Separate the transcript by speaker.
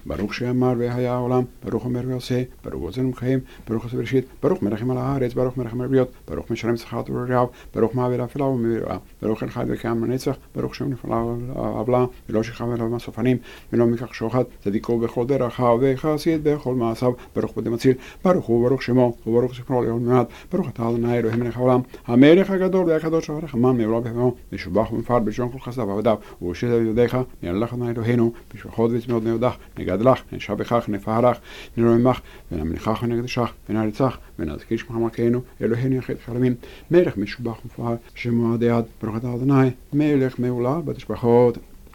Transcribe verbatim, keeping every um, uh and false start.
Speaker 1: ברוך שאמר והיה העולם, ברוך אומר ועושה, ברוך עוזנו חיים, ברוך עושה בראשית, ברוך מרחם על הארץ, ברוך מרחם על הבריות, ברוך משלם שכר טוב ורעב, ברוך מעביר אפלה ומביאה, ברוך אין חי וקיים לנצח, ברוך שם נפלה עוולה, ולא שכב אליו מהסופנים, ולא מקח שוחד, צדיקו בכל דרכיו וחסיד בכל מעשיו, ברוך בודה מציל, ברוך הוא ברוך שמו, וברוך ספרו לעולם מעט, ברוך אתה ה' אלוהים מלך העולם, המלך הגדול והקדוש הרחמן מעולם בהמו, משובח ומפאר בלשון כל חסדיו ועבדיו, ובראשית ידיך, נלך ה' אלוהינו, בשבחות וצמאות נעודך, נגדלך, נשבחך, נפארך, נרוממך, ונמליכך ונקדשך, ונעריצך, ונזכיר שמך מלכנו, אלוהינו יחיד חלמים, מלך משובח ומפאר, שמו עד עד, ברוך אתה ה' מלך מעולה בתשבחות.